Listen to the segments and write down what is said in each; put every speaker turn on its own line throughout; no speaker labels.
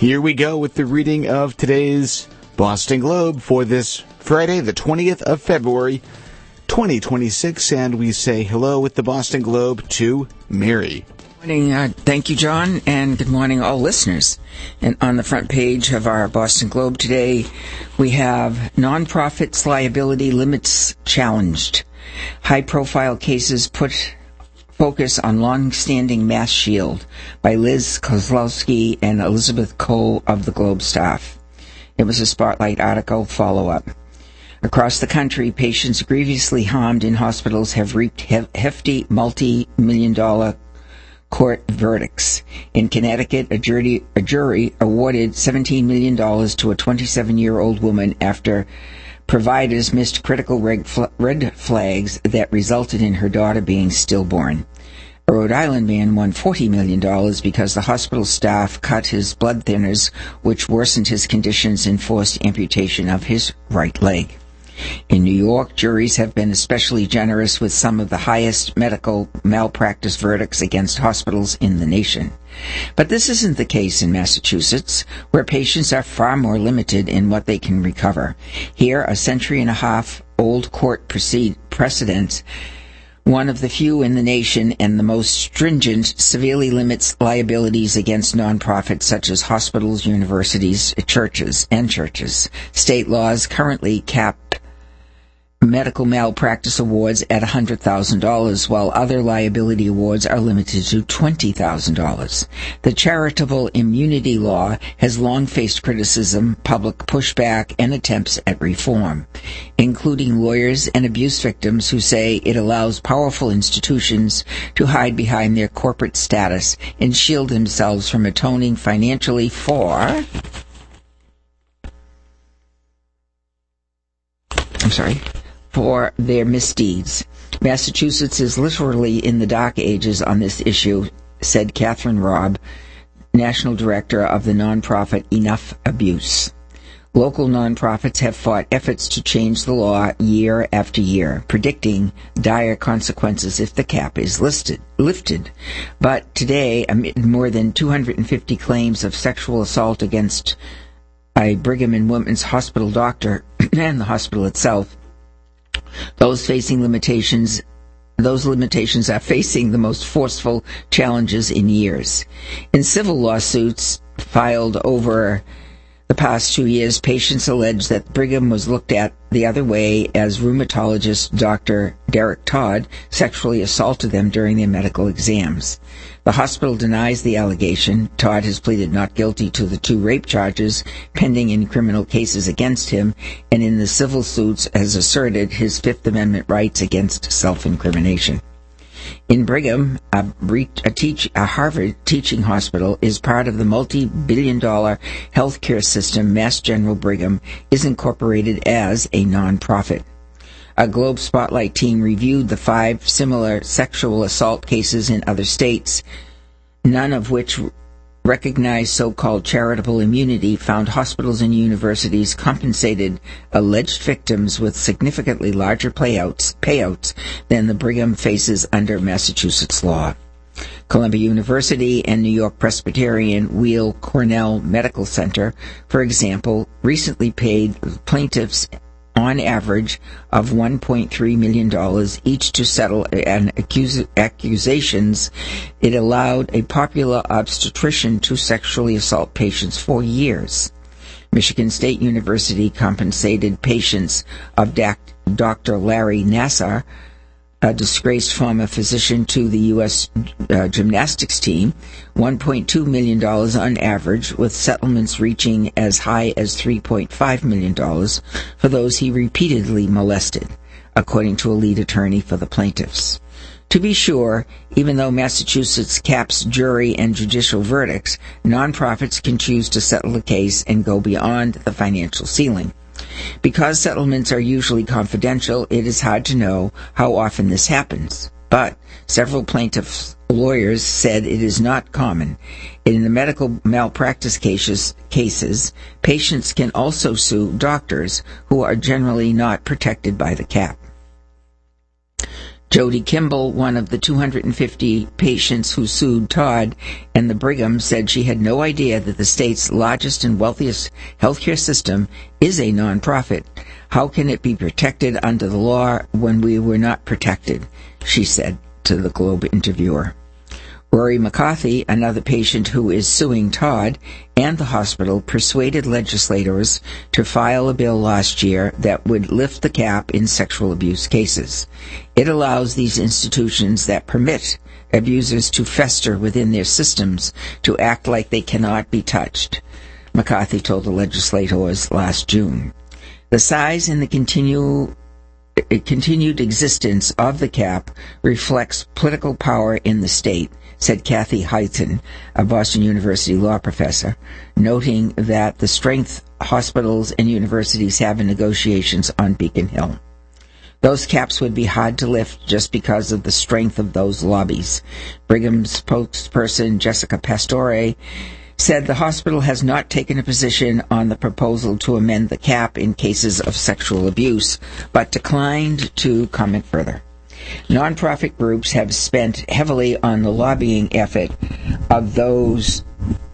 Here we go with the reading of today's Boston Globe for this Friday, the 20th of February, 2026, and we say hello with the Boston Globe to Mary.
Good morning. Thank you, John, and good morning, all listeners. And on the front page of our Boston Globe today, we have Nonprofits Liability Limits Challenged. High-profile cases put focus on long-standing Mass Shield by Liz Kozlowski and Elizabeth Cole of the Globe staff. It was a Spotlight article follow-up. Across the country, patients grievously harmed in hospitals have reaped hefty multi-million-dollar court verdicts. In Connecticut, a jury awarded $17 million to a 27-year-old woman after providers missed critical red flags that resulted in her daughter being stillborn. A Rhode Island man won $40 million because the hospital staff cut his blood thinners, which worsened his conditions and forced amputation of his right leg. In New York, juries have been especially generous with some of the highest medical malpractice verdicts against hospitals in the nation. But this isn't the case in Massachusetts, where patients are far more limited in what they can recover. Here, a century-and-a-half-old court precedent, one of the few in the nation and the most stringent, severely limits liabilities against nonprofits such as hospitals, universities, churches. State laws currently cap medical malpractice awards at $100,000, while other liability awards are limited to $20,000. The charitable immunity law has long faced criticism, public pushback, and attempts at reform, including lawyers and abuse victims who say it allows powerful institutions to hide behind their corporate status and shield themselves from atoning financially for their misdeeds. Massachusetts is literally in the dark ages on this issue, said Catherine Robb, National Director of the nonprofit Enough Abuse. Local nonprofits have fought efforts to change the law year after year, predicting dire consequences if the cap is lifted. But today, amid more than 250 claims of sexual assault against a Brigham and Women's Hospital doctor and the hospital itself, those limitations are facing the most forceful challenges in years. In civil lawsuits filed over the past 2 years, patients allege that Brigham was looked at the other way as rheumatologist Dr. Derek Todd sexually assaulted them during their medical exams. The hospital denies the allegation. Todd has pleaded not guilty to the 2 rape charges pending in criminal cases against him, and in the civil suits has asserted his Fifth Amendment rights against self-incrimination. In Brigham, a Harvard teaching hospital is part of the multi-billion-dollar healthcare system. Mass General Brigham is incorporated as a nonprofit. A Globe Spotlight team reviewed the 5 similar sexual assault cases in other states, none of which recognized so-called charitable immunity, found hospitals and universities compensated alleged victims with significantly larger payouts than the Brigham faces under Massachusetts law. Columbia University and New York Presbyterian Weill Cornell Medical Center, for example, recently paid plaintiffs on average of $1.3 million each to settle accusations. It allowed a popular obstetrician to sexually assault patients for years. Michigan State University compensated patients of Dr. Larry Nassar, a disgraced former physician to the U.S. gymnastics team, $1.2 million on average, with settlements reaching as high as $3.5 million for those he repeatedly molested, according to a lead attorney for the plaintiffs. To be sure, even though Massachusetts caps jury and judicial verdicts, nonprofits can choose to settle a case and go beyond the financial ceiling. Because settlements are usually confidential, it is hard to know how often this happens. But several plaintiffs' lawyers said it is not common. In the medical malpractice cases, patients can also sue doctors who are generally not protected by the cap. Jody Kimball, one of the 250 patients who sued Todd and the Brigham, said she had no idea that the state's largest and wealthiest healthcare system is a nonprofit. How can it be protected under the law when we were not protected? She said to the Globe interviewer. Rory McCarthy, another patient who is suing Todd and the hospital, persuaded legislators to file a bill last year that would lift the cap in sexual abuse cases. It allows these institutions that permit abusers to fester within their systems to act like they cannot be touched, McCarthy told the legislators last June. The size and the continued existence of the cap reflects political power in the state, said Kathy Heighton, a Boston University law professor, noting that the strength hospitals and universities have in negotiations on Beacon Hill. Those caps would be hard to lift just because of the strength of those lobbies. Brigham's spokesperson, Jessica Pastore, said the hospital has not taken a position on the proposal to amend the cap in cases of sexual abuse, but declined to comment further. Nonprofit groups have spent heavily on the lobbying effort of those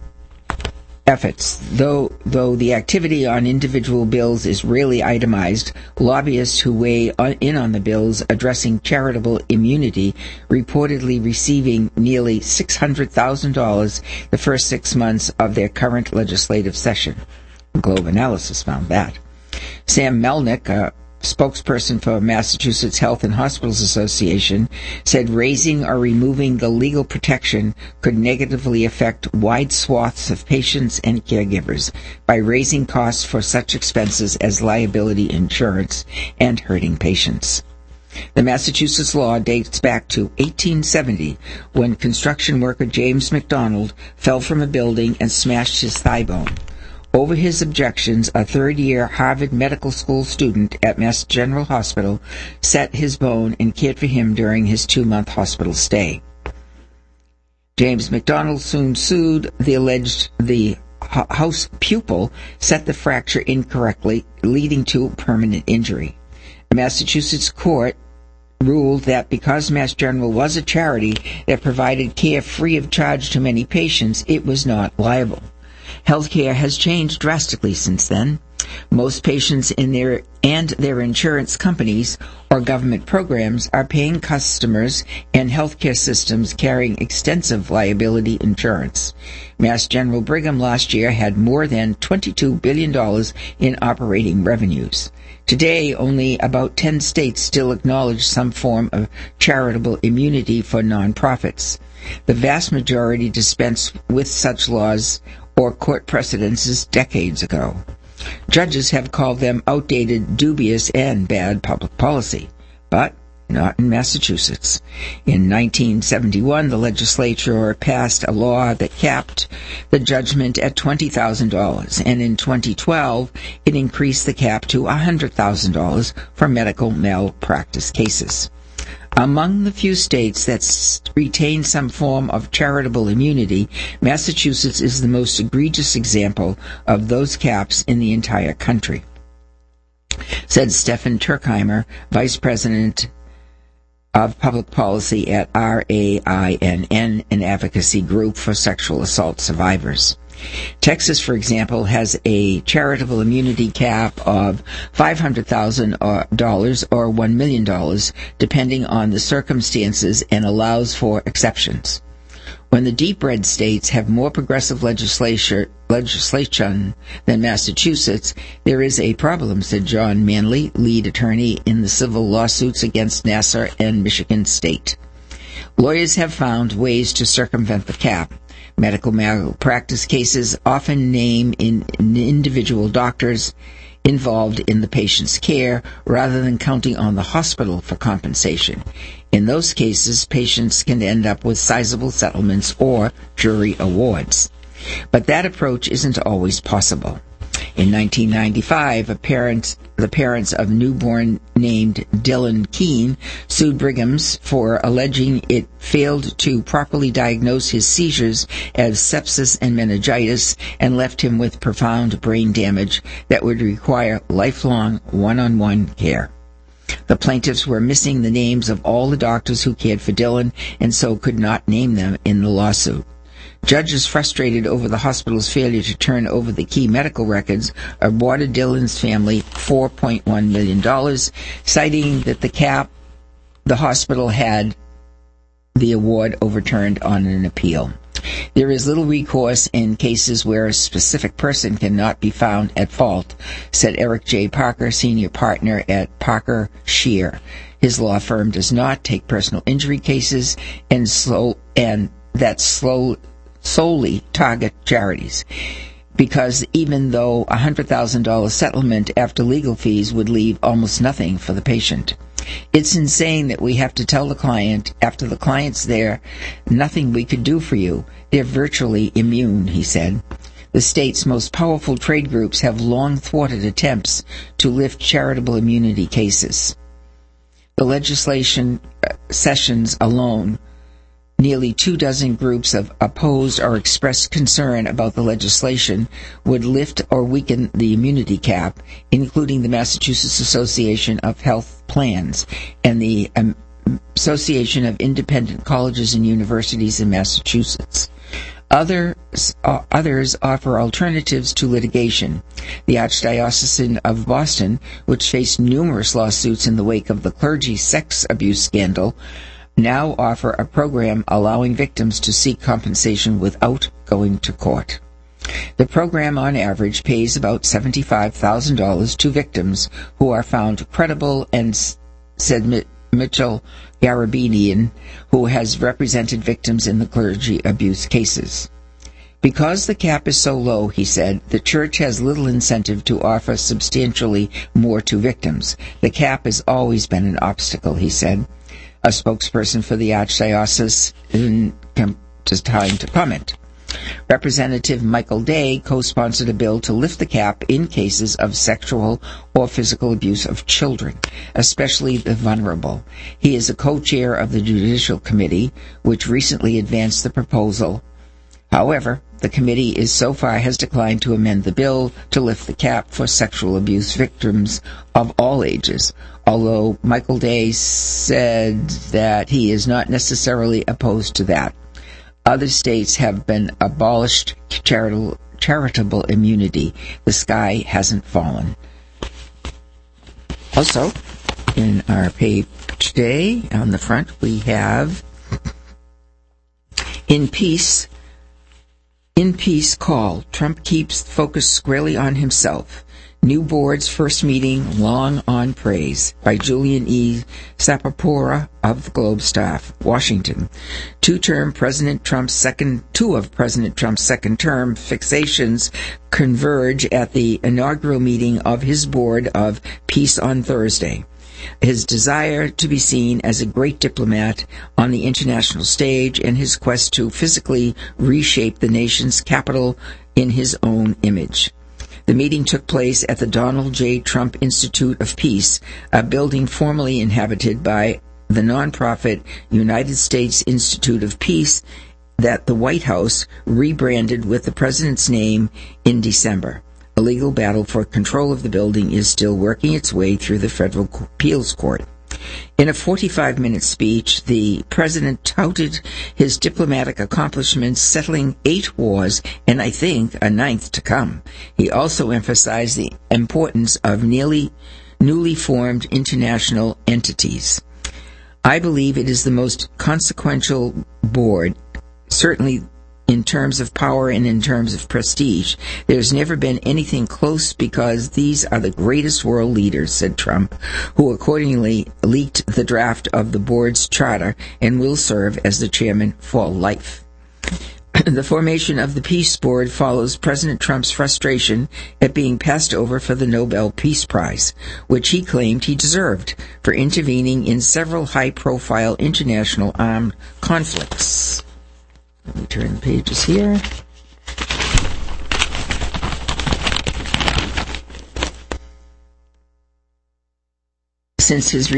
efforts. Though the activity on individual bills is rarely itemized, lobbyists who weigh in on the bills addressing charitable immunity reportedly receiving nearly $600,000 the first 6 months of their current legislative session. Globe Analysis found that. Sam Melnick, a spokesperson for Massachusetts Health and Hospitals Association, said raising or removing the legal protection could negatively affect wide swaths of patients and caregivers by raising costs for such expenses as liability insurance and hurting patients. The Massachusetts law dates back to 1870, when construction worker James McDonald fell from a building and smashed his thigh bone. Over his objections, a third-year Harvard Medical School student at Mass General Hospital set his bone and cared for him during his 2-month hospital stay. James McDonald soon sued. The house pupil set the fracture incorrectly, leading to permanent injury. A Massachusetts court ruled that because Mass General was a charity that provided care free of charge to many patients, it was not liable. Healthcare has changed drastically since then. Most patients and their insurance companies or government programs are paying customers and healthcare systems carrying extensive liability insurance. Mass General Brigham last year had more than $22 billion in operating revenues. Today, only about 10 states still acknowledge some form of charitable immunity for nonprofits. The vast majority dispensed with such laws or court precedences decades ago. Judges have called them outdated, dubious, and bad public policy, but not in Massachusetts. In 1971, the legislature passed a law that capped the judgment at $20,000, and in 2012, it increased the cap to $100,000 for medical malpractice cases. Among the few states that retain some form of charitable immunity, Massachusetts is the most egregious example of those caps in the entire country, said Stefan Turkheimer, Vice President of Public Policy at RAINN, an advocacy group for sexual assault survivors. Texas, for example, has a charitable immunity cap of $500,000 or $1 million, depending on the circumstances, and allows for exceptions. When the deep red states have more progressive legislation than Massachusetts, there is a problem, said John Manley, lead attorney in the civil lawsuits against Nassau and Michigan State. Lawyers have found ways to circumvent the cap. Medical malpractice cases often name individual doctors involved in the patient's care rather than counting on the hospital for compensation. In those cases, patients can end up with sizable settlements or jury awards. But that approach isn't always possible. In 1995, the parents of newborn named Dylan Keene sued Brigham's for alleging it failed to properly diagnose his seizures as sepsis and meningitis and left him with profound brain damage that would require lifelong one-on-one care. The plaintiffs were missing the names of all the doctors who cared for Dylan and so could not name them in the lawsuit. Judges frustrated over the hospital's failure to turn over the key medical records awarded Dylan's family $4.1 million, citing that the hospital had the award overturned on an appeal. There is little recourse in cases where a specific person cannot be found at fault, said Eric J. Parker, senior partner at Parker Shear. His law firm does not take personal injury cases and solely target charities, because even though a $100,000 settlement after legal fees would leave almost nothing for the patient. It's insane that we have to tell the client, after the client's there, nothing we could do for you. They're virtually immune, he said. The state's most powerful trade groups have long thwarted attempts to lift charitable immunity cases. The legislation sessions alone, nearly 24 groups have opposed or expressed concern about the legislation would lift or weaken the immunity cap, including the Massachusetts Association of Health Plans and the Association of Independent Colleges and Universities in Massachusetts. Others offer alternatives to litigation. The Archdiocese of Boston, which faced numerous lawsuits in the wake of the clergy sex abuse scandal, now offer a program allowing victims to seek compensation without going to court. The program, on average, pays about $75,000 to victims who are found credible, and said Mitchell Garabedian, who has represented victims in the clergy abuse cases. Because the cap is so low, he said, the church has little incentive to offer substantially more to victims. The cap has always been an obstacle, he said. A spokesperson for the Archdiocese didn't come to time to comment. Representative Michael Day co-sponsored a bill to lift the cap in cases of sexual or physical abuse of children, especially the vulnerable. He is a co-chair of the Judicial Committee, which recently advanced the proposal. However, the committee has declined to amend the bill to lift the cap for sexual abuse victims of all ages, although Michael Day said that he is not necessarily opposed to that. Other states have been abolished charitable immunity. The sky hasn't fallen. Also, in our page today, on the front, we have In Peace call. Trump keeps focus squarely on himself. New board's first meeting, long on praise, by Julian E. Sapapora of the Globe staff, Washington. Two of President Trump's second term fixations converge at the inaugural meeting of his board of Peace on Thursday. His desire to be seen as a great diplomat on the international stage and his quest to physically reshape the nation's capital in his own image. The meeting took place at the Donald J. Trump Institute of Peace, a building formerly inhabited by the nonprofit United States Institute of Peace that the White House rebranded with the president's name in December. A legal battle for control of the building is still working its way through the federal appeals court. In a 45-minute speech, the president touted his diplomatic accomplishments, settling 8 wars and, I think, a 9th to come. He also emphasized the importance of newly formed international entities. I believe it is the most consequential board, certainly in terms of power and in terms of prestige. There's never been anything close because these are the greatest world leaders, said Trump, who accordingly leaked the draft of the board's charter and will serve as the chairman for life. The formation of the Peace Board follows President Trump's frustration at being passed over for the Nobel Peace Prize, which he claimed he deserved for intervening in several high-profile international armed conflicts. Let me turn the pages here. Since his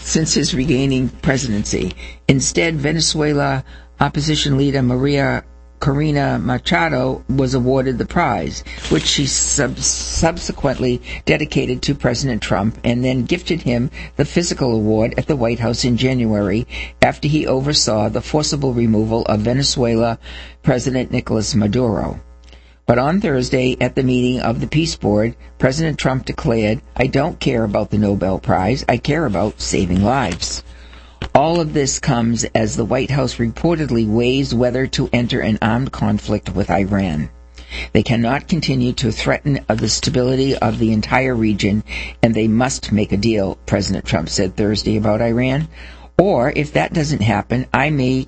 regaining presidency. Instead, Venezuela opposition leader Maria Corina Machado was awarded the prize, which she subsequently dedicated to President Trump and then gifted him the physical award at the White House in January after he oversaw the forcible removal of Venezuela President Nicolas Maduro. But on Thursday, at the meeting of the Peace Board, President Trump declared, "I don't care about the Nobel Prize. I care about saving lives." All of this comes as the White House reportedly weighs whether to enter an armed conflict with Iran. They cannot continue to threaten the stability of the entire region, and they must make a deal, President Trump said Thursday about Iran. Or, if that doesn't happen, I may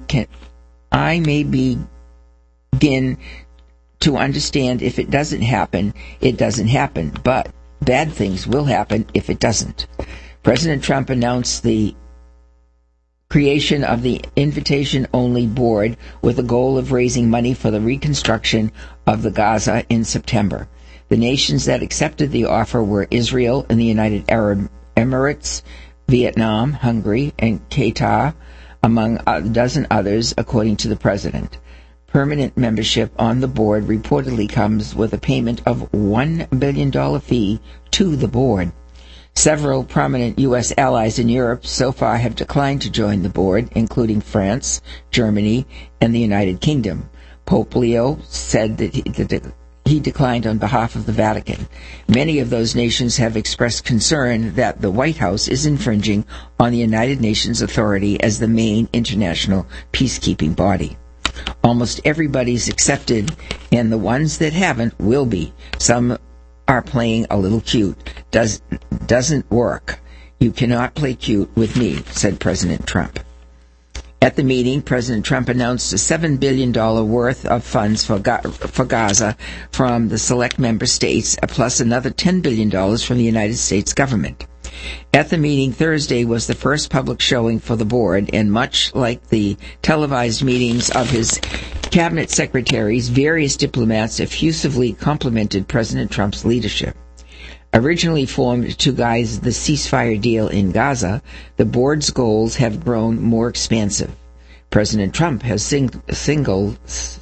begin to understand if it doesn't happen, it doesn't happen. But bad things will happen if it doesn't. President Trump announced the creation of the invitation-only board with the goal of raising money for the reconstruction of the Gaza in September. The nations that accepted the offer were Israel and the United Arab Emirates, Vietnam, Hungary, and Qatar, among a dozen others, according to the president. Permanent membership on the board reportedly comes with a payment of $1 billion fee to the board. Several prominent U.S. allies in Europe so far have declined to join the board, including France, Germany, and the United Kingdom. Pope Leo said that he declined on behalf of the Vatican. Many of those nations have expressed concern that the White House is infringing on the United Nations authority as the main international peacekeeping body. Almost everybody's accepted, and the ones that haven't will be. Some are playing a little cute. Doesn't work. You cannot play cute with me, said President Trump. At the meeting, President Trump announced a $7 billion worth of funds for Gaza from the select member states, plus another $10 billion from the United States government. At the meeting Thursday was the first public showing for the board, and much like the televised meetings of his cabinet secretaries, various diplomats effusively complimented President Trump's leadership. Originally formed to guide the ceasefire deal in Gaza, the board's goals have grown more expansive. President Trump has signaled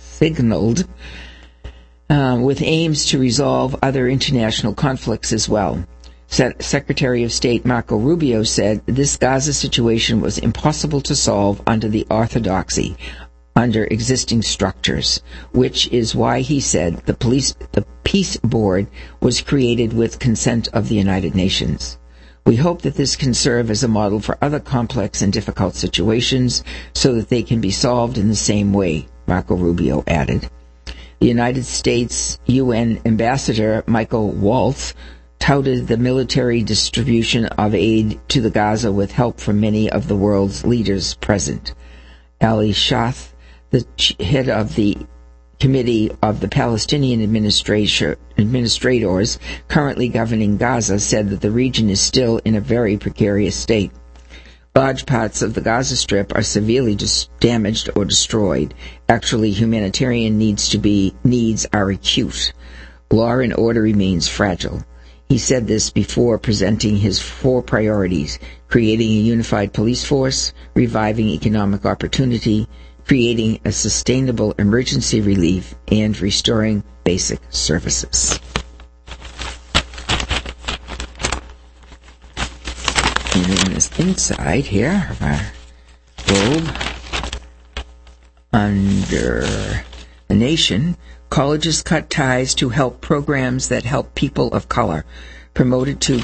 with aims to resolve other international conflicts as well. Secretary of State Marco Rubio said this Gaza situation was impossible to solve under the orthodoxy, under existing structures, which is why he said the Peace Board was created with consent of the United Nations. We hope that this can serve as a model for other complex and difficult situations so that they can be solved in the same way, Marco Rubio added. The United States UN Ambassador Michael Waltz touted the military distribution of aid to the Gaza with help from many of the world's leaders present. Ali Shah, the head of the Committee of the Palestinian administrators currently governing Gaza, said that the region is still in a very precarious state. Large parts of the Gaza Strip are severely damaged or destroyed. Actually, humanitarian needs are acute. Law and order remains fragile. He said this before presenting his 4 priorities: creating a unified police force, reviving economic opportunity, creating a sustainable emergency relief, and restoring basic services. And in this inside here of our globe, under the nation, colleges cut ties to help programs that help people of color, prompted to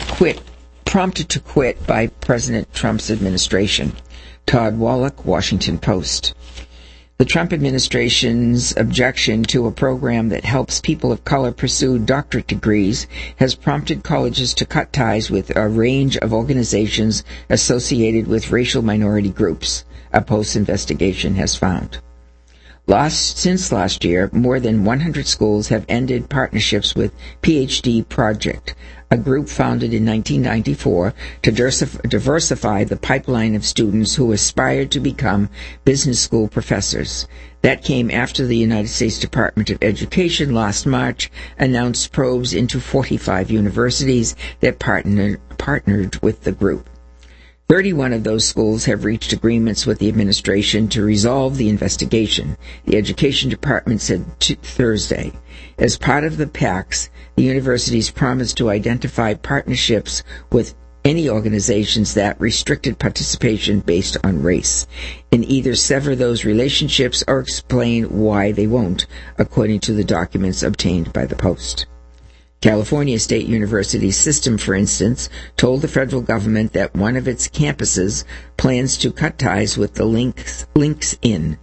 quit by President Trump's administration. Todd Wallach, Washington Post. The Trump administration's objection to a program that helps people of color pursue doctorate degrees has prompted colleges to cut ties with a range of organizations associated with racial minority groups, a Post investigation has found. Since last year, more than 100 schools have ended partnerships with PhD Project, a group founded in 1994 to diversify the pipeline of students who aspired to become business school professors. That came after the United States Department of Education last March announced probes into 45 universities that partnered with the group. 31 of those schools have reached agreements with the administration to resolve the investigation, the Education Department said Thursday. As part of the pacts, the universities promised to identify partnerships with any organizations that restricted participation based on race, and either sever those relationships or explain why they won't, according to the documents obtained by the Post. California State University System, for instance, told the federal government that one of its campuses plans to cut ties with the Links In,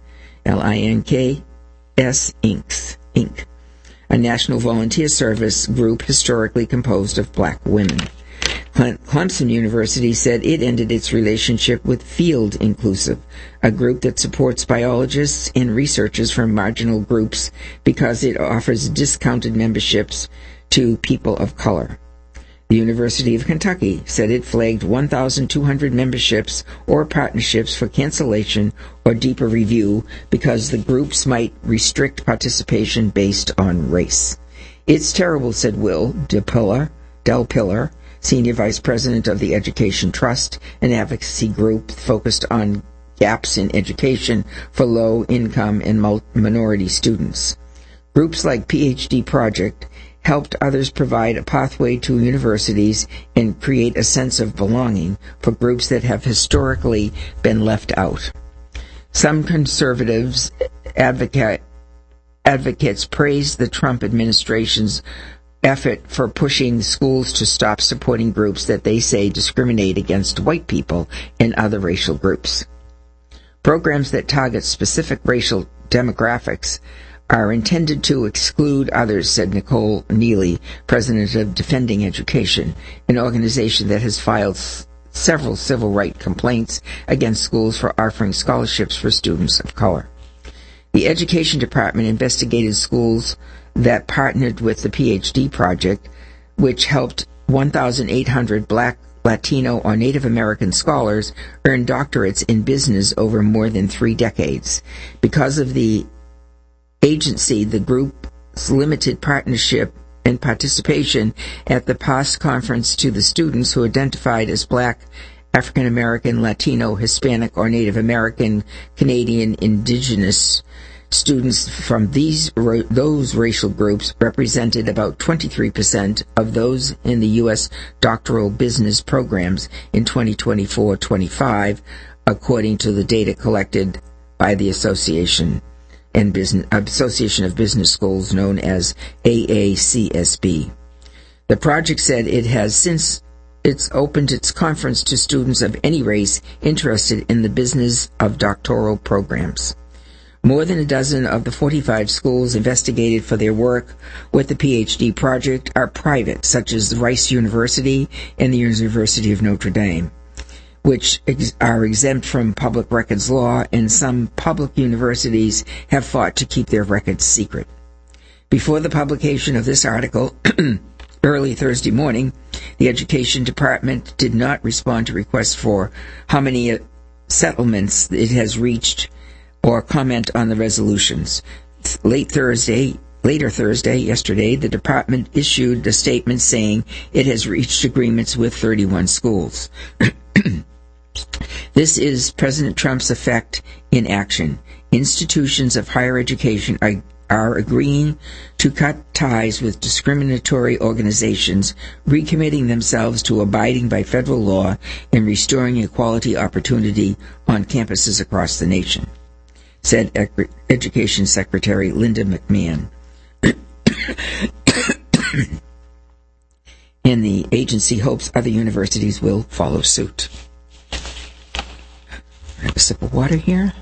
L-I-N-K-S Inc., a national volunteer service group historically composed of black women. Clemson University said it ended its relationship with Field Inclusive, a group that supports biologists and researchers from marginal groups because it offers discounted memberships to people of color. The University of Kentucky said it flagged 1,200 memberships or partnerships for cancellation or deeper review because the groups might restrict participation based on race. It's terrible, said Will Del Pillar, Senior Vice President of the Education Trust, an advocacy group focused on gaps in education for low-income and minority students. Groups like PhD Project helped others provide a pathway to universities and create a sense of belonging for groups that have historically been left out. Some conservatives advocates praised the Trump administration's effort for pushing schools to stop supporting groups that they say discriminate against white people and other racial groups. Programs that target specific racial demographics are intended to exclude others, said Nicole Neely, president of Defending Education, an organization that has filed several civil rights complaints against schools for offering scholarships for students of color. The Education Department investigated schools that partnered with the PhD Project, which helped 1,800 black, Latino, or Native American scholars earn doctorates in business over more than 3 decades. Because of the agency, the group's limited partnership and participation at the PAS conference to the students who identified as black, African American, Latino, Hispanic, or Native American, Canadian, Indigenous students from those racial groups represented about 23% of those in the U.S. doctoral business programs in 2024-25, according to the data collected by the Association of Business Schools, known as AACSB. The project said it has since it's opened its conference to students of any race interested in the business of doctoral programs. More than a dozen of the 45 schools investigated for their work with the PhD Project are private, such as Rice University and the University of Notre Dame, which are exempt from public records law, and some public universities have fought to keep their records secret. Before the publication of this article, early Thursday morning, the Education Department did not respond to requests for how many settlements it has reached or comment on the resolutions. Later Thursday, yesterday, the department issued a statement saying it has reached agreements with 31 schools. This is President Trump's effect in action. Institutions of higher education are agreeing to cut ties with discriminatory organizations, recommitting themselves to abiding by federal law and restoring equality opportunity on campuses across the nation, said Education Secretary Linda McMahon. And the agency hopes other universities will follow suit. I have a sip of water here.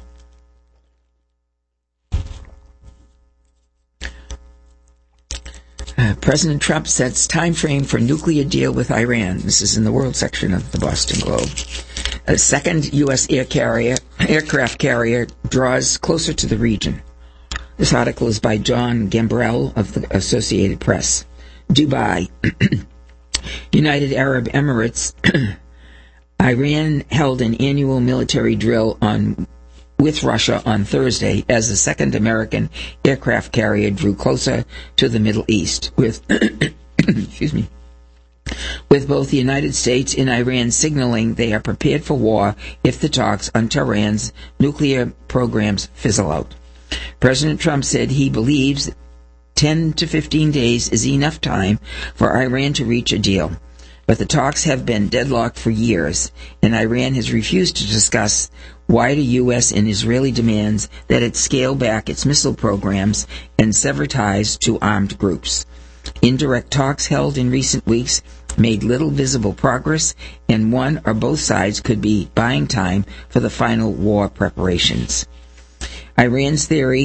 President Trump sets time frame for nuclear deal with Iran. This is in the world section of the Boston Globe. A second U.S. aircraft carrier draws closer to the region. This article is by John Gambrell of the Associated Press. Dubai. United Arab Emirates. Iran held an annual military drill with Russia on Thursday as the second American aircraft carrier drew closer to the Middle East with with both the United States and Iran signaling they are prepared for war if the talks on Tehran's nuclear programs fizzle out. President Trump said he believes 10 to 15 days is enough time for Iran to reach a deal. But the talks have been deadlocked for years, and Iran has refused to discuss wider U.S. and Israeli demands that it scale back its missile programs and sever ties to armed groups. Indirect talks held in recent weeks made little visible progress, and one or both sides could be buying time for the final war preparations. Iran's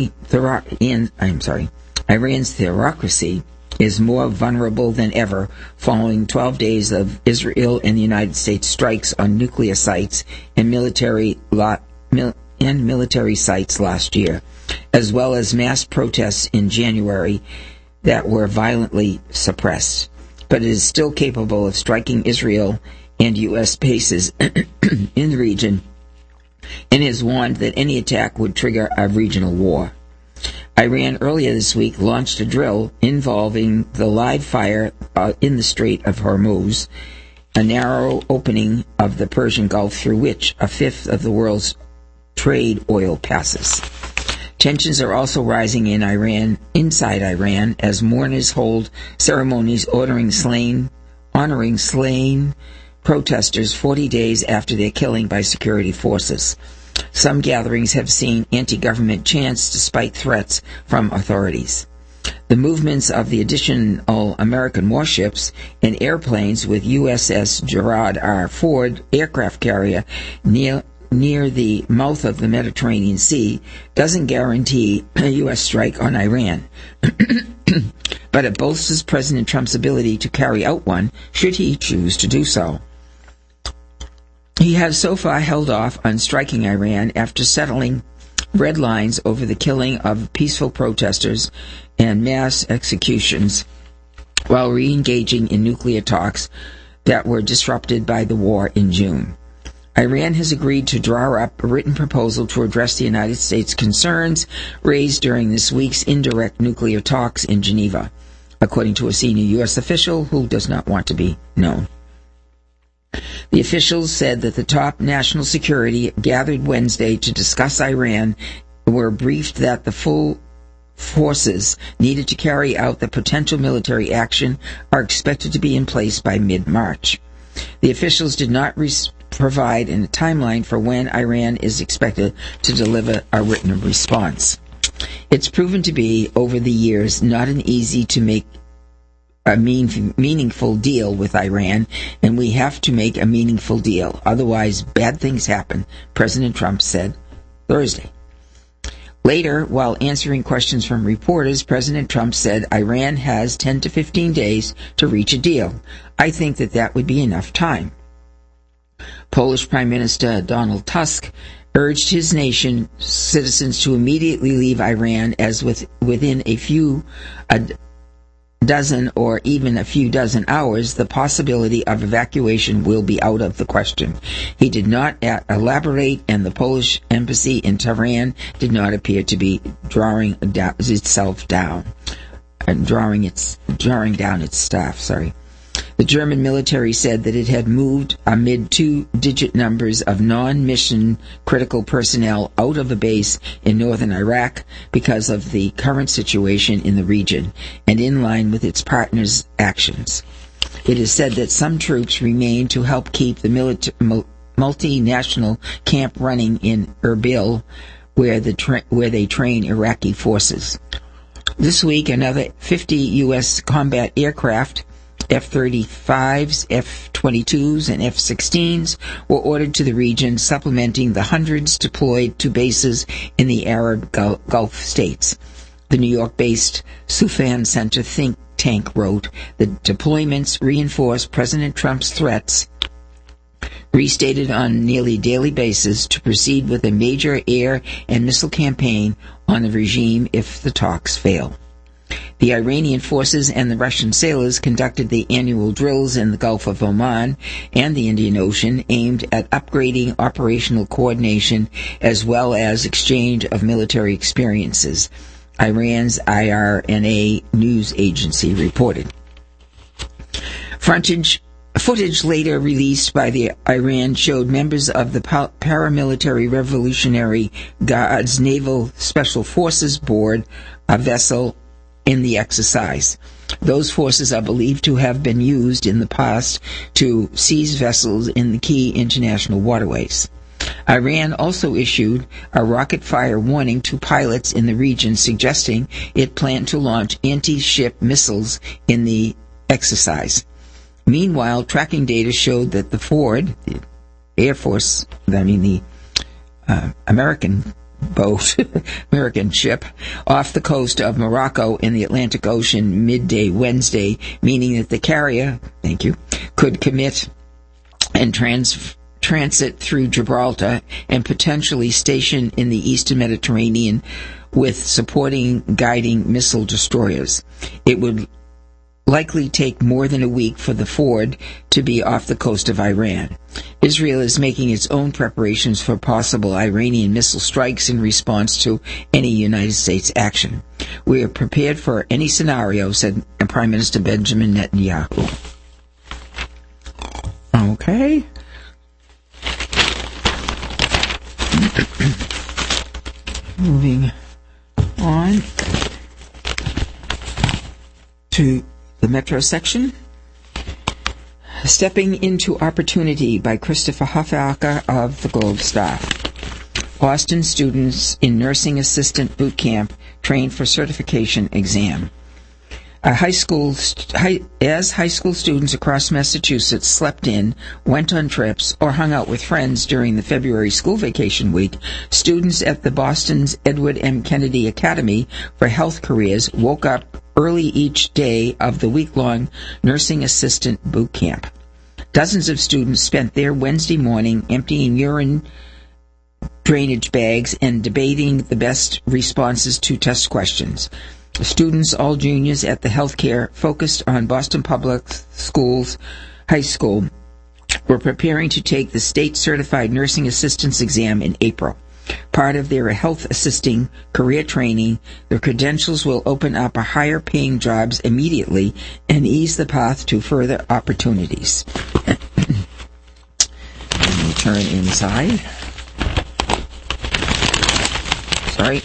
theocracy is more vulnerable than ever following 12 days of Israel and the United States strikes on nuclear sites and military sites last year, as well as mass protests in January that were violently suppressed. But it is still capable of striking Israel and U.S. bases in the region, and has warned that any attack would trigger a regional war. Iran earlier this week launched a drill involving the live fire in the Strait of Hormuz, a narrow opening of the Persian Gulf through which a fifth of the world's trade oil passes. Tensions are also rising inside Iran, as mourners hold ceremonies honoring slain protesters 40 days after their killing by security forces. Some gatherings have seen anti-government chants despite threats from authorities. The movements of the additional American warships and airplanes with USS Gerald R. Ford aircraft carrier near the mouth of the Mediterranean Sea doesn't guarantee a U.S. strike on Iran, but it bolsters President Trump's ability to carry out one should he choose to do so. He has so far held off on striking Iran after settling red lines over the killing of peaceful protesters and mass executions while re-engaging in nuclear talks that were disrupted by the war in June. Iran has agreed to draw up a written proposal to address the United States' concerns raised during this week's indirect nuclear talks in Geneva, according to a senior U.S. official who does not want to be known. The officials said that the top national security gathered Wednesday to discuss Iran were briefed that the full forces needed to carry out the potential military action are expected to be in place by mid-March. The officials did not provide a timeline for when Iran is expected to deliver a written response. It's proven to be, over the years, not an easy to make a meaningful deal with Iran, and we have to make a meaningful deal. Otherwise, bad things happen, President Trump said Thursday. Later, while answering questions from reporters, President Trump said Iran has 10 to 15 days to reach a deal. I think that would be enough time. Polish Prime Minister Donald Tusk urged his nation's citizens to immediately leave Iran, as within a dozen or even a few dozen hours, the possibility of evacuation will be out of the question. He did not elaborate, and the Polish embassy in Tehran did not appear to be drawing down its staff. The German military said that it had moved amid two-digit numbers of non-mission critical personnel out of a base in northern Iraq because of the current situation in the region and in line with its partners' actions. It is said that some troops remain to help keep the multinational camp running in Erbil, where they train Iraqi forces. This week, another 50 U.S. combat aircraft, F-35s, F-22s, and F-16s were ordered to the region, supplementing the hundreds deployed to bases in the Arab Gulf states. The New York-based Sufan Center think tank wrote, the deployments reinforce President Trump's threats, restated on nearly daily basis, to proceed with a major air and missile campaign on the regime if the talks fail. The Iranian forces and the Russian sailors conducted the annual drills in the Gulf of Oman and the Indian Ocean, aimed at upgrading operational coordination as well as exchange of military experiences, Iran's IRNA news agency reported. Footage later released by the Iran showed members of the Paramilitary Revolutionary Guards Naval Special Forces board a vessel in the exercise. Those forces are believed to have been used in the past to seize vessels in the key international waterways. Iran also issued a rocket fire warning to pilots in the region, suggesting it planned to launch anti-ship missiles in the exercise. Meanwhile, tracking data showed that the Ford, the American boat, American ship, off the coast of Morocco in the Atlantic Ocean midday Wednesday, meaning that the carrier, could commit and transit through Gibraltar and potentially station in the eastern Mediterranean with supporting guiding missile destroyers. It would likely take more than a week for the Ford to be off the coast of Iran. Israel is making its own preparations for possible Iranian missile strikes in response to any United States action. We are prepared for any scenario, said Prime Minister Benjamin Netanyahu. Okay. Moving on to the Metro section. Stepping into Opportunity by Christopher Huffaker of the Globe Star. Boston students in nursing assistant boot camp train for certification exam. As high school students across Massachusetts slept in, went on trips, or hung out with friends during the February school vacation week, students at the Boston's Edward M. Kennedy Academy for Health Careers woke up early each day of the week-long nursing assistant boot camp. Dozens of students spent their Wednesday morning emptying urine drainage bags and debating the best responses to test questions. The students, all juniors at the healthcare focused on Boston Public Schools High School, were preparing to take the state-certified nursing assistance exam in April. Part of their health assisting career training, their credentials will open up a higher paying jobs immediately and ease the path to further opportunities. Let me turn inside. Sorry.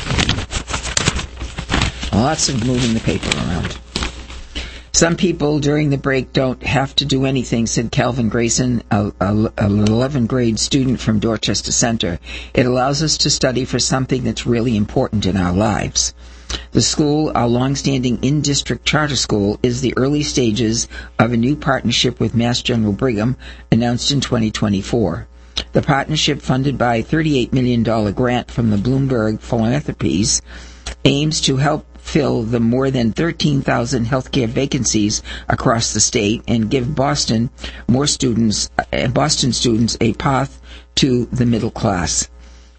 Lots of moving the paper around. Some people during the break don't have to do anything, said Calvin Grayson, an 11th grade student from Dorchester Center. It allows us to study for something that's really important in our lives. The school, our long-standing in-district charter school, is the early stages of a new partnership with Mass General Brigham, announced in 2024. The partnership, funded by a $38 million grant from the Bloomberg Philanthropies, aims to help fill the more than 13,000 healthcare vacancies across the state and give Boston students a path to the middle class.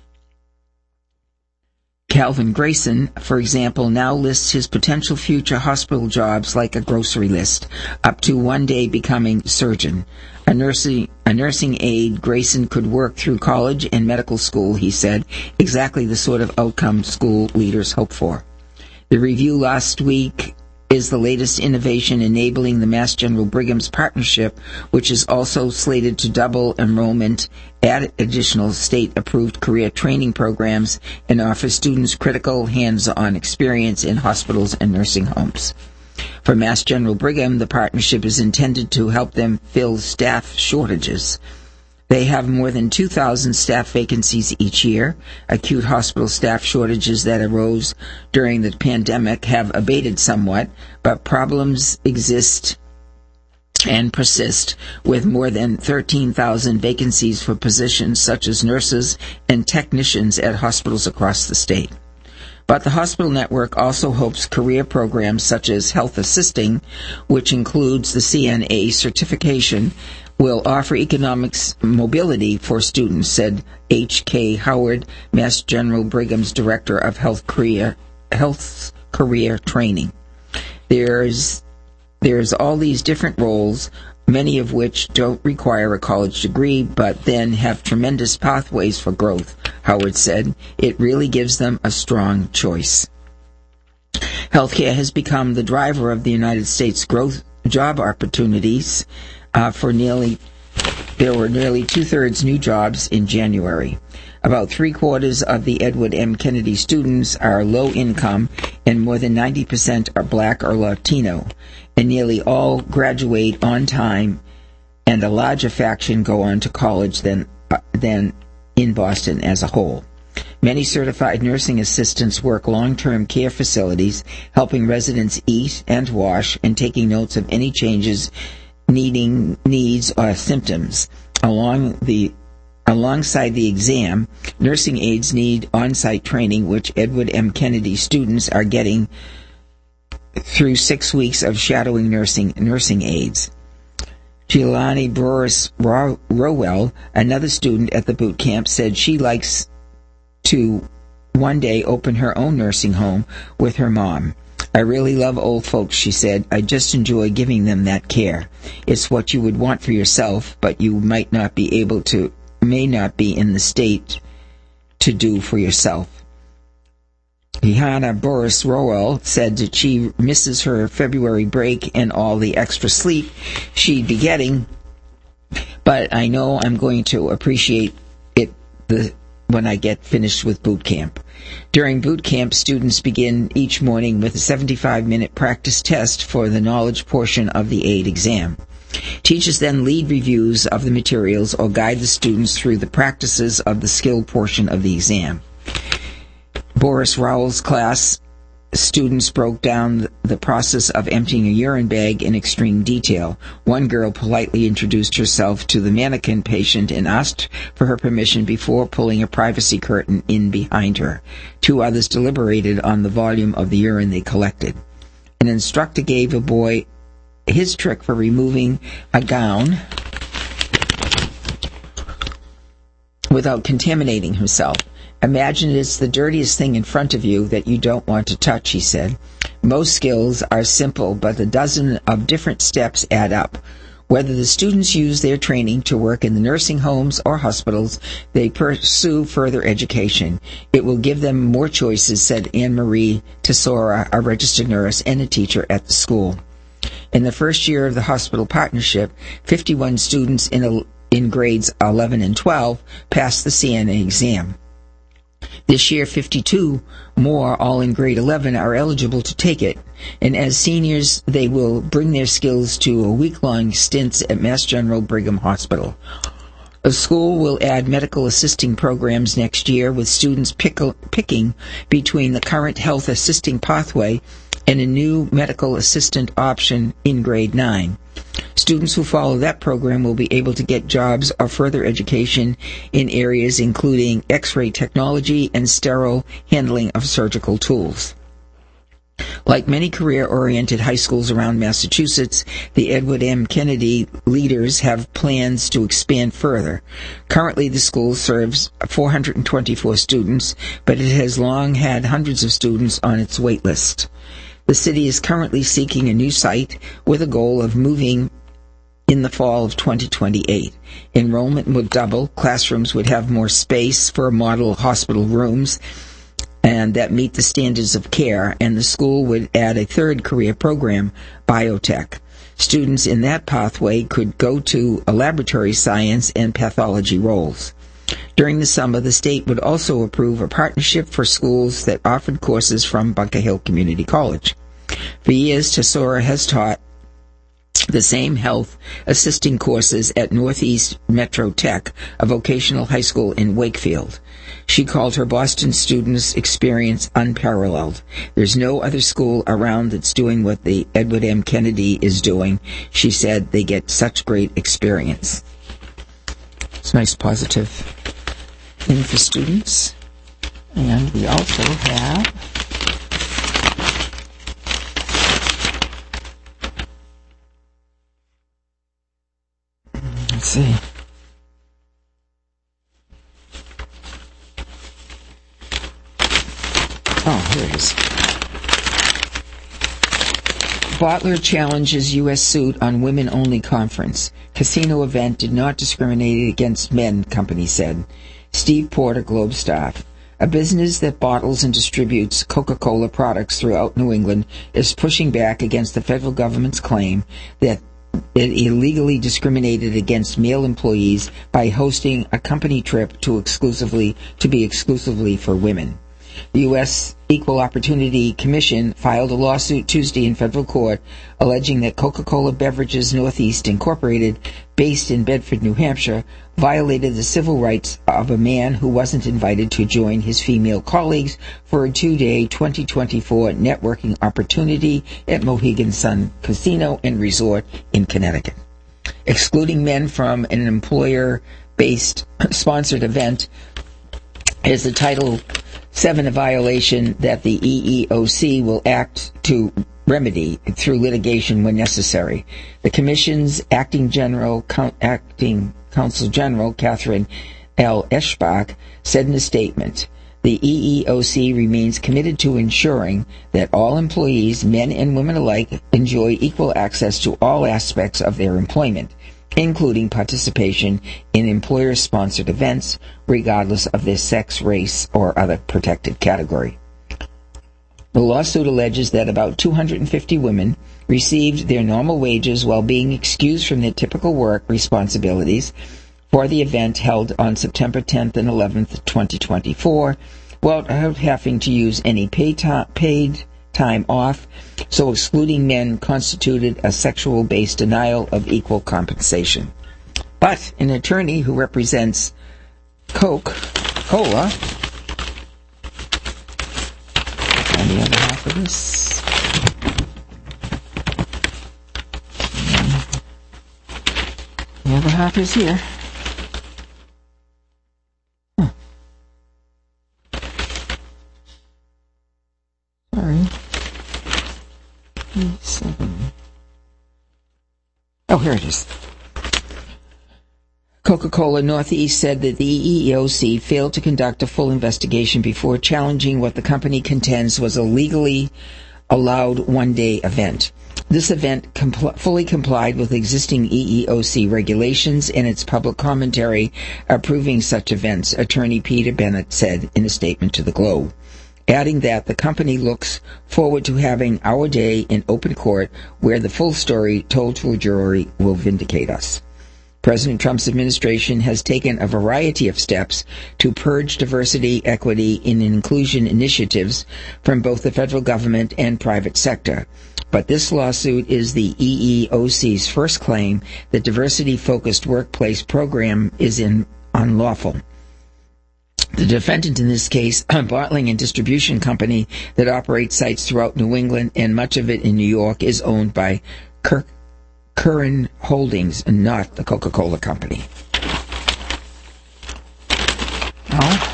Calvin Grayson, for example, now lists his potential future hospital jobs like a grocery list, up to one day becoming surgeon. A nursing aide, Grayson could work through college and medical school, he said, exactly the sort of outcome school leaders hope for. The review last week is the latest innovation enabling the Mass General Brigham's partnership, which is also slated to double enrollment, add additional state-approved career training programs, and offer students critical hands-on experience in hospitals and nursing homes. For Mass General Brigham, the partnership is intended to help them fill staff shortages. They have more than 2,000 staff vacancies each year. Acute hospital staff shortages that arose during the pandemic have abated somewhat, but problems exist and persist with more than 13,000 vacancies for positions such as nurses and technicians at hospitals across the state. But the hospital network also hopes career programs such as health assisting, which includes the CNA certification, will offer economics mobility for students, said H.K. Howard, Mass General Brigham's Director of Health Career Training. There's all these different roles, many of which don't require a college degree, but then have tremendous pathways for growth, Howard said. It really gives them a strong choice. Healthcare has become the driver of the United States' growth job opportunities there were nearly two-thirds new jobs in January. About three-quarters of the Edward M. Kennedy students are low income, and more than 90% are Black or Latino, and nearly all graduate on time, and a larger fraction go on to college than in Boston as a whole. Many certified nursing assistants work long-term care facilities, helping residents eat and wash and taking notes of any changes, needs, or symptoms. Alongside the exam, nursing aides need on-site training, which Edward M. Kennedy students are getting through 6 weeks of shadowing nursing aides. Giuliani Boris Rowell, another student at the boot camp, said she likes to one day open her own nursing home with her mom. I really love old folks, she said. I just enjoy giving them that care. It's what you would want for yourself, but you may not be in the state to do for yourself. Johanna Boris Rowell said that she misses her February break and all the extra sleep she'd be getting, but I know I'm going to appreciate it when I get finished with boot camp. During boot camp, students begin each morning with a 75-minute practice test for the knowledge portion of the AID exam. Teachers then lead reviews of the materials or guide the students through the practices of the skill portion of the exam. Boris Rowell's class students broke down the process of emptying a urine bag in extreme detail. One girl politely introduced herself to the mannequin patient and asked for her permission before pulling a privacy curtain in behind her. Two others deliberated on the volume of the urine they collected. An instructor gave a boy his trick for removing a gown without contaminating himself. Imagine it's the dirtiest thing in front of you that you don't want to touch, he said. Most skills are simple, but a dozen of different steps add up. Whether the students use their training to work in the nursing homes or hospitals, they pursue further education. It will give them more choices, said Anne-Marie Tesora, a registered nurse and a teacher at the school. In the first year of the hospital partnership, 51 students in grades 11 and 12 passed the CNA exam. This year, 52 more, all in grade 11, are eligible to take it, and as seniors, they will bring their skills to a week-long stints at Mass General Brigham Hospital. The school will add medical assisting programs next year, with students picking between the current health assisting pathway and a new medical assistant option in grade 9. Students who follow that program will be able to get jobs or further education in areas including X-ray technology and sterile handling of surgical tools. Like many career-oriented high schools around Massachusetts, the Edward M. Kennedy leaders have plans to expand further. Currently, the school serves 424 students, but it has long had hundreds of students on its wait list. The city is currently seeking a new site with a goal of moving in the fall of 2028. Enrollment would double, classrooms would have more space for model hospital rooms and that meet the standards of care, and the school would add a third career program, biotech. Students in that pathway could go to a laboratory science and pathology roles. During the summer, the state would also approve a partnership for schools that offered courses from Bunker Hill Community College. For years, Tesora has taught the same health assisting courses at Northeast Metro Tech, a vocational high school in Wakefield. She called her Boston students' experience unparalleled. There's no other school around that's doing what the Edward M. Kennedy is doing. She said they get such great experience. It's nice, positive thing for students. And we also have let's see. Oh, here it is. Bottler challenges U.S. suit on women-only conference. Casino event did not discriminate against men, company said. Steve Porter, Globe Star. A business that bottles and distributes Coca-Cola products throughout New England is pushing back against the federal government's claim that it illegally discriminated against male employees by hosting a company trip to be exclusively for women. The U.S. Equal Opportunity Commission filed a lawsuit Tuesday in federal court alleging that Coca-Cola Beverages Northeast Incorporated, based in Bedford, New Hampshire, violated the civil rights of a man who wasn't invited to join his female colleagues for a 2-day 2024 networking opportunity at Mohegan Sun Casino and Resort in Connecticut. Excluding men from an employer-based sponsored event is the Title VII, a violation that the EEOC will act to remedy through litigation when necessary. The Commission's acting Counsel General, Catherine L. Eschbach, said in a statement, the EEOC remains committed to ensuring that all employees, men and women alike, enjoy equal access to all aspects of their employment, including participation in employer-sponsored events, regardless of their sex, race, or other protected category. The lawsuit alleges that about 250 women received their normal wages while being excused from their typical work responsibilities for the event held on September 10th and 11th, 2024, without having to use any paid time off, so excluding men constituted a sexual-based denial of equal compensation. But an attorney who represents Coca-Cola, on the other half of this, the other half is here. Sorry. 7. Oh, here it is. Coca-Cola Northeast said that the EEOC failed to conduct a full investigation before challenging what the company contends was a legally allowed one-day event. This event fully complied with existing EEOC regulations and its public commentary approving such events, Attorney Peter Bennett said in a statement to the Globe, adding that the company looks forward to having our day in open court where the full story told to a jury will vindicate us. President Trump's administration has taken a variety of steps to purge diversity, equity, and inclusion initiatives from both the federal government and private sector. But this lawsuit is the EEOC's first claim that diversity-focused workplace program is unlawful. The defendant in this case, a bottling and distribution company that operates sites throughout New England and much of it in New York, is owned by Curran Holdings and not the Coca-Cola Company. Now,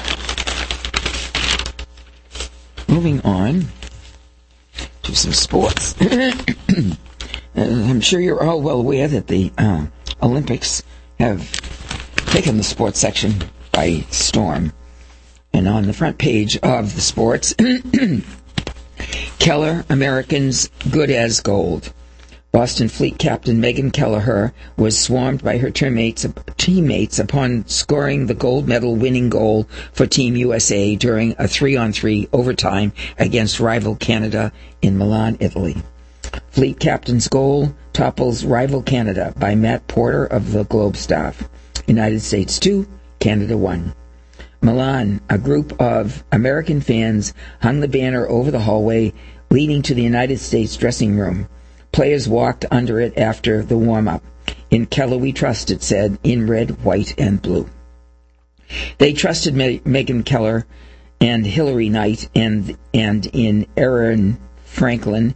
moving on to some sports. I'm sure you're all well aware that the Olympics have taken the sports section by storm. And on the front page of the sports, Keller, Americans good as gold. Boston Fleet captain Megan Kelleher was swarmed by her teammates upon scoring the gold medal winning goal for Team USA during a 3-on-3 overtime against rival Canada in Milan, Italy. Fleet captain's goal topples rival Canada by Matt Porter of the Globe staff. United States 2, Canada 1. Milan, a group of American fans hung the banner over the hallway leading to the United States dressing room. Players walked under it after the warm-up. In Keller we trust, it said, in red, white, and blue. They trusted Megan Keller and Hillary Knight and in Aaron Frankel,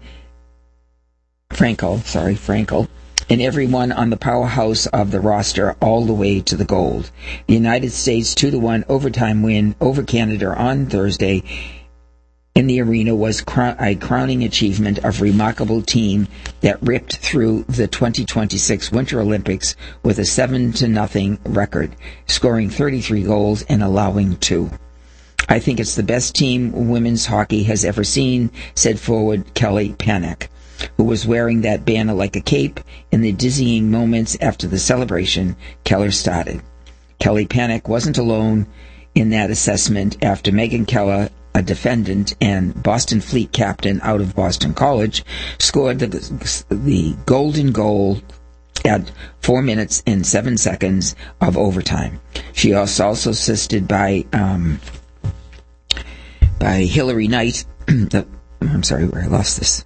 and everyone on the powerhouse of the roster all the way to the gold. The United States 2-1 overtime win over Canada on Thursday in the arena was a crowning achievement of a remarkable team that ripped through the 2026 Winter Olympics with a 7-0 record, scoring 33 goals and allowing 2. I think it's the best team women's hockey has ever seen, said forward Kelly Panek, who was wearing that banner like a cape in the dizzying moments after the celebration. Keller started. Kelly Panek wasn't alone in that assessment after Megan Keller, a defendant and Boston Fleet captain out of Boston College, scored the golden goal at 4 minutes and 7 seconds of overtime. She was also assisted by Hillary Knight. I'm sorry, where I lost this.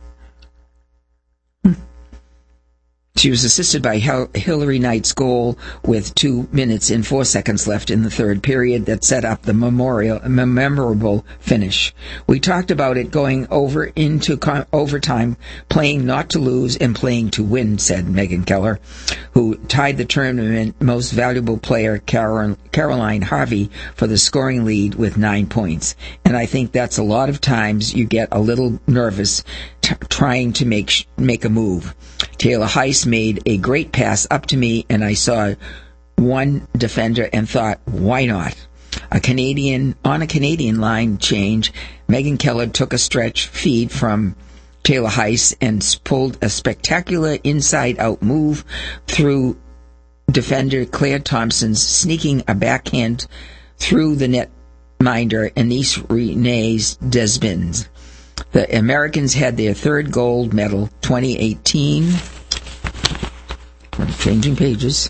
She was assisted by Hillary Knight's goal with 2 minutes and 4 seconds left in the third period that set up the memorable finish. We talked about it going over into overtime, playing not to lose and playing to win, said Megan Keller, who tied the tournament most valuable player, Caroline Harvey, for the scoring lead with 9 points. And I think that's a lot of times you get a little nervous trying to make a move. Taylor Heiss made a great pass up to me, and I saw one defender and thought, why not? On a Canadian line change, Megan Keller took a stretch feed from Taylor Heiss and pulled a spectacular inside-out move through defender Claire Thompson's, sneaking a backhand through the netminder Anise Renee's Desbins. The Americans had their third gold medal, 2018. I'm changing pages.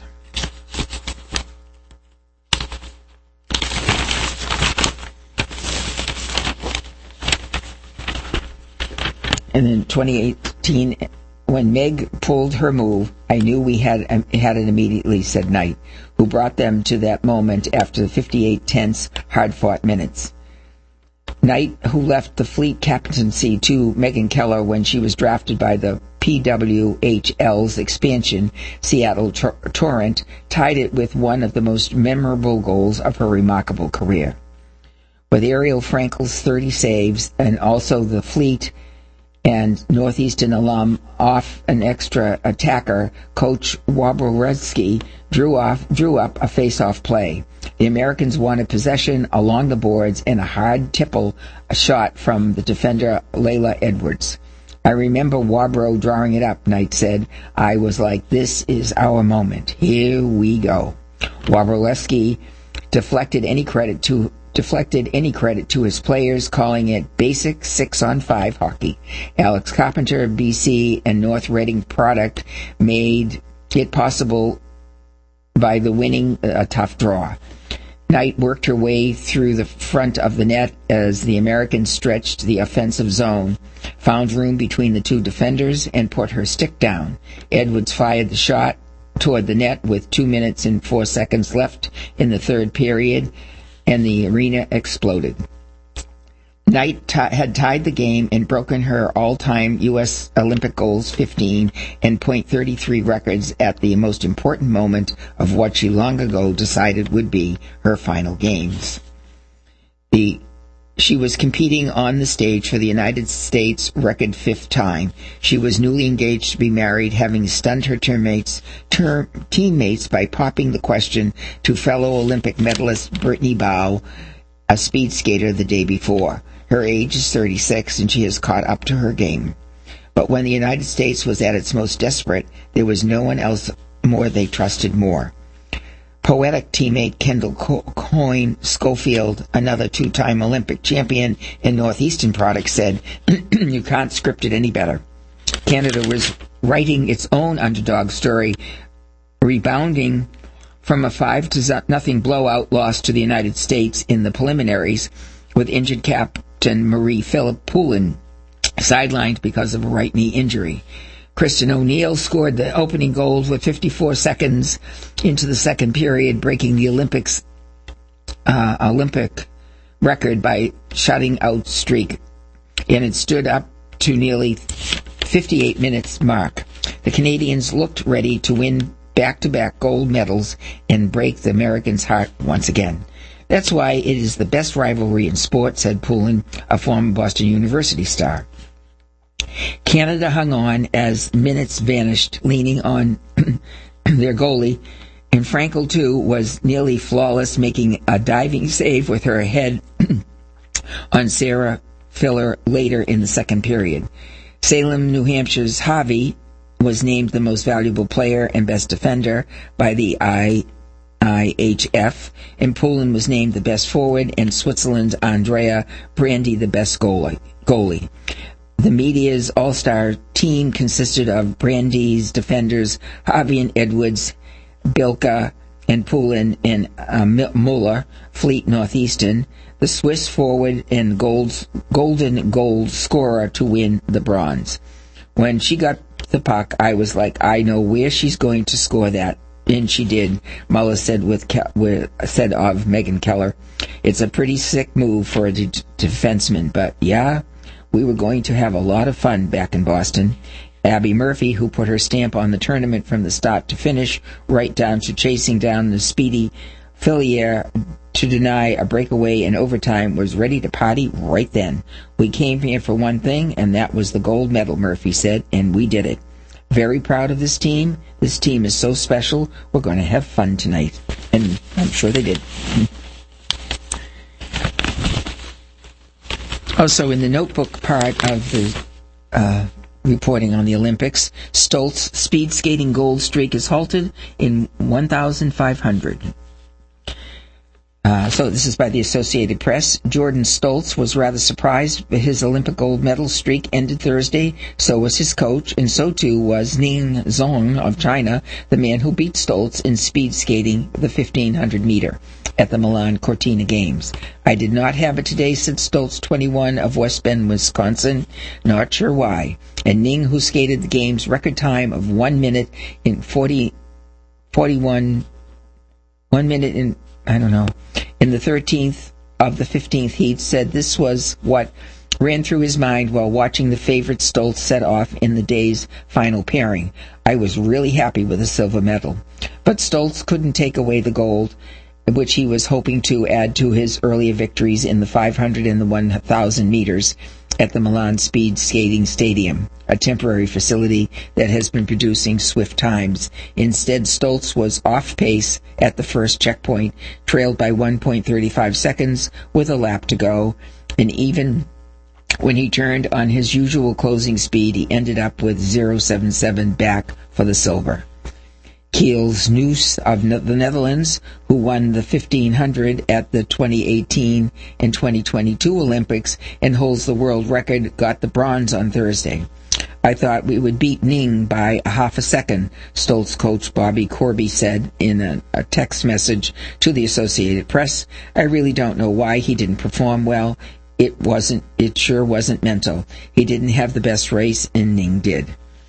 And then 2018, when Meg pulled her move, I knew we had it immediately, said Knight, who brought them to that moment after the 58 tense, hard-fought minutes. Knight, who left the Fleet captaincy to Megan Keller when she was drafted by the PWHL's expansion, Seattle Torrent, tied it with one of the most memorable goals of her remarkable career. With Ariel Frankel's 30 saves and also the Fleet and Northeastern alum off an extra attacker, Coach Waborowski drew up a face-off play. The Americans wanted possession along the boards and a hard tipple shot from the defender Layla Edwards. I remember Wabro drawing it up, Knight said. I was like, this is our moment. Here we go. Waborowski deflected any credit to his players, calling it basic 6-on-5 hockey. Alex Carpenter of BC and North Reading product made it possible by the winning a tough draw. Knight worked her way through the front of the net as the Americans stretched the offensive zone, found room between the two defenders, and put her stick down. Edwards fired the shot toward the net with 2 minutes and 4 seconds left in the third period, and the arena exploded. Knight had tied the game and broken her all-time U.S. Olympic goals 15 and .33 records at the most important moment of what she long ago decided would be her final games. She was competing on the stage for the United States record 5th time. She was newly engaged to be married, having stunned her teammates by popping the question to fellow Olympic medalist Brittany Bowe, a speed skater, the day before. Her age is 36, and she has caught up to her game. But when the United States was at its most desperate, there was no one else they trusted more. Poetic teammate Kendall Coyne Schofield, another 2-time Olympic champion in Northeastern product, said, you can't script it any better. Canada was writing its own underdog story, rebounding from a 5-0 blowout loss to the United States in the preliminaries, with injured captain Marie-Philip Poulin sidelined because of a right knee injury. Kristen O'Neill scored the opening goal with 54 seconds into the second period, breaking the Olympic record by shutting out streak, and it stood up to nearly 58 minutes mark. The Canadians looked ready to win back-to-back gold medals and break the Americans' heart once again. That's why it is the best rivalry in sport, said Poulin, a former Boston University star. Canada hung on as minutes vanished, leaning on their goalie, and Frankel, too, was nearly flawless, making a diving save with her head on Sarah Filler later in the second period. Salem, New Hampshire's Harvey was named the most valuable player and best defender by the IHF, and Poland was named the best forward, and Switzerland's Andrea Brandy the best goalie. The media's all-star team consisted of Brandy's defenders Javier Edwards, Bilka, and Poulin, and Muller, Fleet Northeastern, the Swiss forward and golden goal scorer to win the bronze. When she got the puck, I was like, I know where she's going to score that. And she did, Muller said said of Megan Keller. It's a pretty sick move for a defenseman, but yeah, we were going to have a lot of fun back in Boston. Abby Murphy, who put her stamp on the tournament from the start to finish, right down to chasing down the speedy Fillier to deny a breakaway in overtime, was ready to party right then. We came here for one thing, and that was the gold medal, Murphy said, and we did it. Very proud of this team. This team is so special. We're going to have fun tonight. And I'm sure they did. Also, in the notebook part of the reporting on the Olympics, Stoltz speed skating gold streak is halted in 1,500. So this is by the Associated Press. Jordan Stoltz was rather surprised that his Olympic gold medal streak ended Thursday. So was his coach, and so too was Ning Zhong of China, the man who beat Stoltz in speed skating the 1,500 meter at the Milan Cortina Games. I did not have it today, said Stoltz, 21, of West Bend, Wisconsin. Not sure why. And Ning, who skated the game's record time of 1 minute in 1 minute in, in the 13th of the 15th heat, said this was what ran through his mind while watching the favorite Stoltz set off in the day's final pairing. I was really happy with the silver medal. But Stoltz couldn't take away the gold, which he was hoping to add to his earlier victories in the 500 and the 1,000 meters at the Milan Speed Skating Stadium, a temporary facility that has been producing swift times. Instead, Stoltz was off pace at the first checkpoint, trailed by 1.35 seconds with a lap to go, and even when he turned on his usual closing speed, he ended up with 0.77 back for the silver. Kiels Noos of the Netherlands, who won the 1,500 at the 2018 and 2022 Olympics and holds the world record, got the bronze on Thursday. I thought we would beat Ning by a half a second, Stoltz coach Bobby Corby said in a text message to the Associated Press. I really don't know why he didn't perform well. It sure wasn't mental. He didn't have the best race, and Ning did.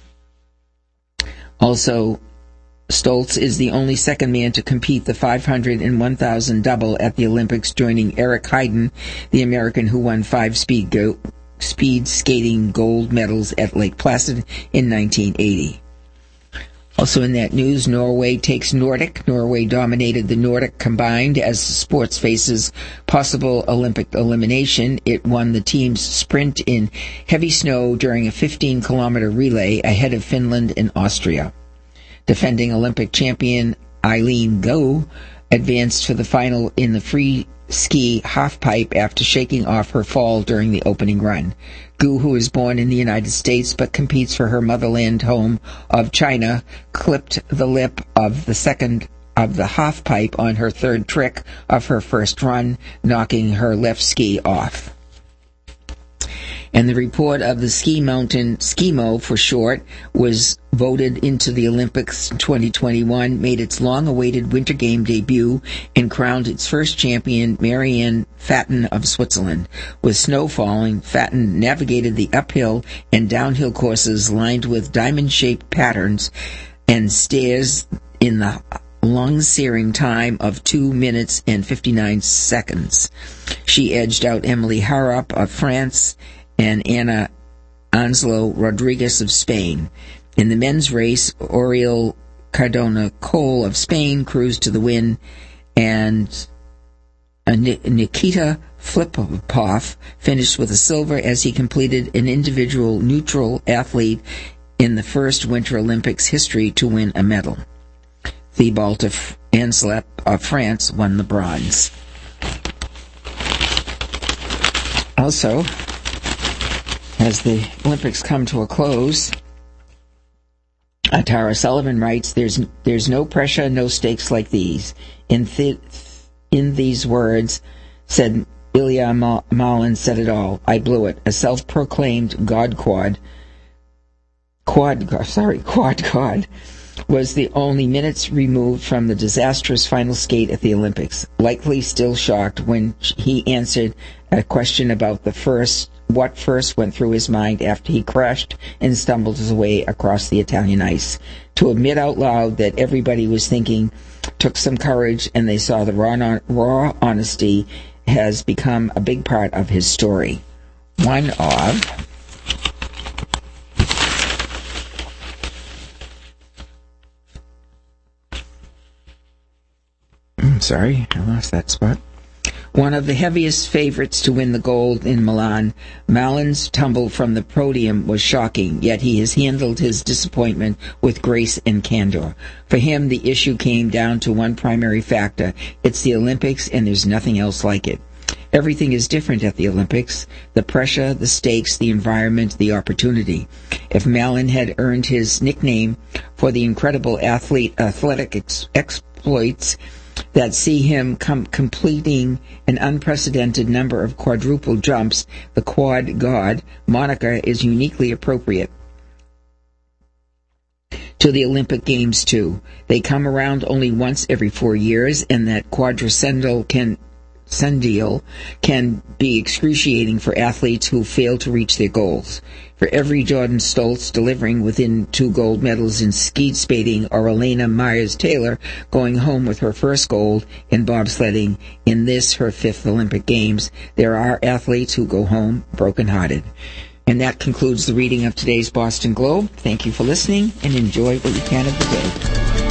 Also, Stoltz is the only second man to compete the 500 and 1,000 double at the Olympics, joining Eric Heiden, the American who won 5 speed skating gold medals at Lake Placid in 1980. Also in that news, Norway takes Nordic. Norway dominated the Nordic combined as the sports faces possible Olympic elimination. It won the team's sprint in heavy snow during a 15-kilometer relay ahead of Finland and Austria. Defending Olympic champion Eileen Gu advanced to the final in the free ski halfpipe after shaking off her fall during the opening run. Gu, who is born in the United States but competes for her motherland home of China, clipped the lip of the second of the halfpipe on her third trick of her first run, knocking her left ski off. And the report of the ski mountain, Skimo for short, was voted into the Olympics 2021, made its long-awaited Winter Game debut, and crowned its first champion, Marianne Fatten of Switzerland. With snow falling, Fatten navigated the uphill and downhill courses lined with diamond-shaped patterns and stairs in the lung-searing time of 2 minutes and 59 seconds. She edged out Emily Harrop of France and Ana Anslo Rodriguez of Spain. In the men's race, Oriol Cardona Cole of Spain cruised to the win, and Nikita Flipov finished with a silver as he completed an individual neutral athlete in the first Winter Olympics history to win a medal. Thibault Anslep of France won the bronze. Also, as the Olympics come to a close, Tara Sullivan writes, there's no pressure, no stakes like these. In these words, said Ilya Malin, said it all. I blew it. A self-proclaimed quad god was the only minutes removed from the disastrous final skate at the Olympics, likely still shocked when he answered a question about what first went through his mind after he crashed and stumbled his way across the Italian ice. To admit out loud that everybody was thinking took some courage, and they saw the raw honesty has become a big part of his story. One of... Sorry, I lost that spot. One of the heaviest favorites to win the gold in Milan, Malin's tumble from the podium was shocking, yet he has handled his disappointment with grace and candor. For him, the issue came down to one primary factor. It's the Olympics, and there's nothing else like it. Everything is different at the Olympics. The pressure, the stakes, the environment, the opportunity. If Malin had earned his nickname for the incredible athletic exploits that see him completing an unprecedented number of quadruple jumps, the quad god moniker is uniquely appropriate to the Olympic Games too. They come around only once every 4 years, and that quadricentennial can be excruciating for athletes who fail to reach their goals. For every Jordan Stoltz delivering within 2 gold medals in skeet spading, or Elena Myers-Taylor going home with her first gold in bobsledding in this, her 5th Olympic Games, there are athletes who go home brokenhearted. And that concludes the reading of today's Boston Globe. Thank you for listening, and enjoy what you can of the day.